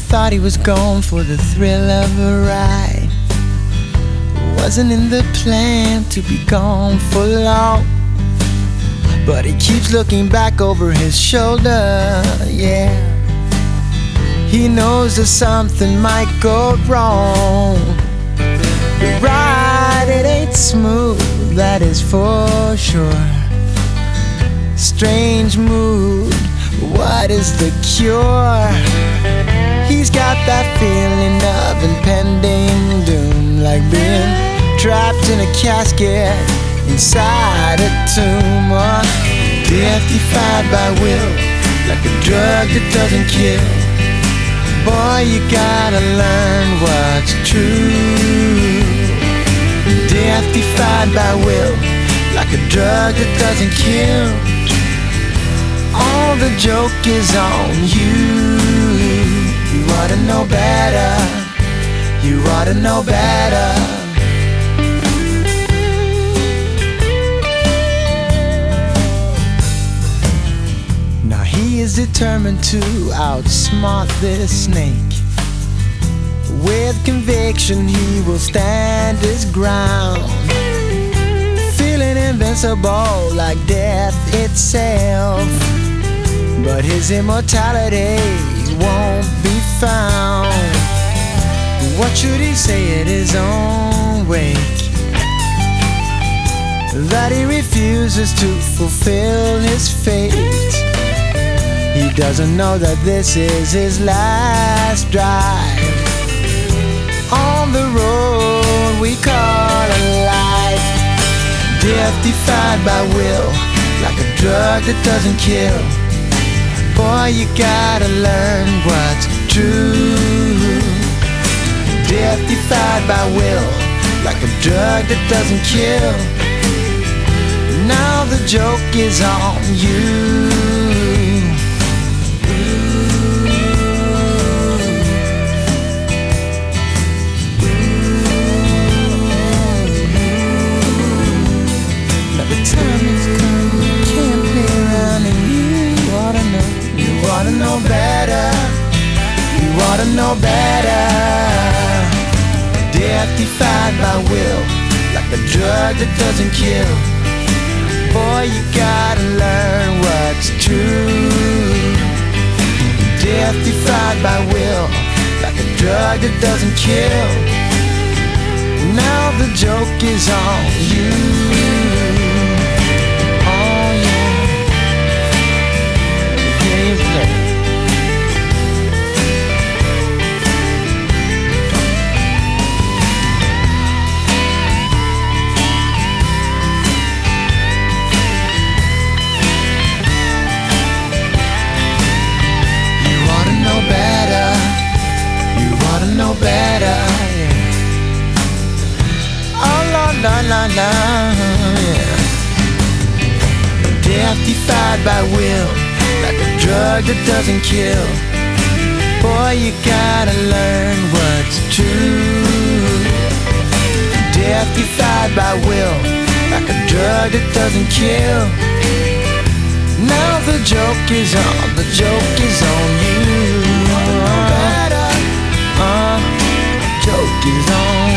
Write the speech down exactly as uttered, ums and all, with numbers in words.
thought he was gone for the thrill of a ride. Wasn't in the plan to be gone for long, but he keeps looking back over his shoulder, yeah. He knows that something might go wrong. The ride, it ain't smooth, that is for sure. Strange mood, what is the cure? He's got that feeling of impending doom, like being trapped in a casket inside a tomb. Or death defied by will, like a drug that doesn't kill. Boy, you gotta learn what's true. Death defied by will, like a drug that doesn't kill. All the joke is on you. You ought to know better. You ought to know better. Now he is determined to outsmart this snake. With conviction he will stand his ground, feeling invincible like death itself. But his immortality won't be found. What should he say at his own wake? That he refuses to fulfill his fate. He doesn't know that this is his last drive on the road we call a life. Death defied by will, like a drug that doesn't kill. Boy, you gotta learn what's true. Death defied by will, like a drug that doesn't kill. Now the joke is on you. Now the time has come, you can't play around, and you ought to know. You ought to know better. You ought to know better. Death defied by will, like a drug that doesn't kill. Boy, you gotta learn what's true. Death defied by will, like a drug that doesn't kill. Now the joke is on you. Know better, yeah. Oh la la la la, yeah. Death defied by will, like a drug that doesn't kill. Boy, you gotta learn what's true. Death defied by will, like a drug that doesn't kill. Now the joke is on, the joke is on you. Uh, joke is on